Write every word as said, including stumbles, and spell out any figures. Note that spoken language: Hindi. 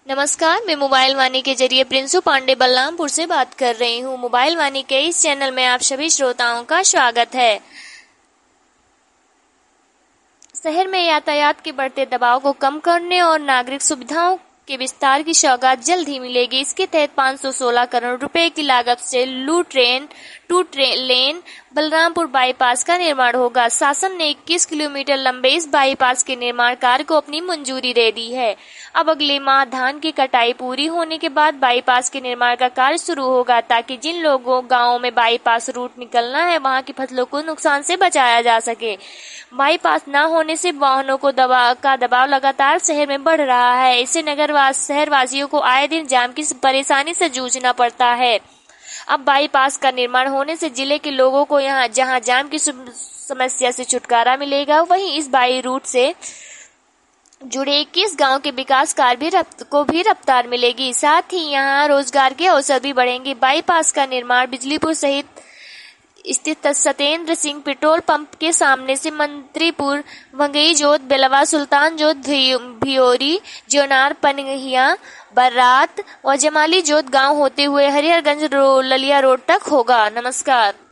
नमस्कार, मैं मोबाइल वाणी के जरिए प्रिंसू पांडे बलरामपुर से बात कर रही हूँ। मोबाइल वाणी के इस चैनल में आप सभी श्रोताओं का स्वागत है। शहर में यातायात के बढ़ते दबाव को कम करने और नागरिक सुविधाओं के विस्तार की सौगात जल्द ही मिलेगी। इसके तहत पाँच सौ सोलह करोड़ रुपए की लागत से लू train to train lane Balrampur bypass का निर्माण होगा। शासन ने इक्कीस किलोमीटर लंबे इस बाईपास के निर्माण कार्य को अपनी मंजूरी दे दी है। अब अगले माह धान की कटाई पूरी होने के बाद बाईपास के निर्माण का कार्य शुरू होगा, ताकि जिन लोगों गांवों में बाईपास रूट निकलना है वहां की फसलों को नुकसान से बचाया जा सके। बाईपास न होने से वाहनों को दबाव का दबाव लगातार शहर में बढ़ रहा है। इससे नगरवास शहरवासियों को आए दिन जाम की परेशानी से जूझना पड़ता है। अब बाईपास का निर्माण होने से जिले के लोगों को यहां जहां जाम की समस्या से छुटकारा मिलेगा, वहीं इस बाई रूट से जुड़े इक्कीस गांव के विकास कार्य भी रफ्त को भी रफ्तार मिलेगी। साथ ही यहां रोजगार के अवसर भी बढ़ेंगे। बाईपास का निर्माण बिजलीपुर सहित स्थित सत्येंद्र सिंह पेट्रोल पंप के सामने से मंत्रीपुर, वंगई जोत, बेलवा, सुल्तान जोत, भियोरी, ज्योनार, पनहिया, बर्रात और जमाली जोत गांव होते हुए हरिहरगंज रो, ललिया रोड तक होगा। नमस्कार।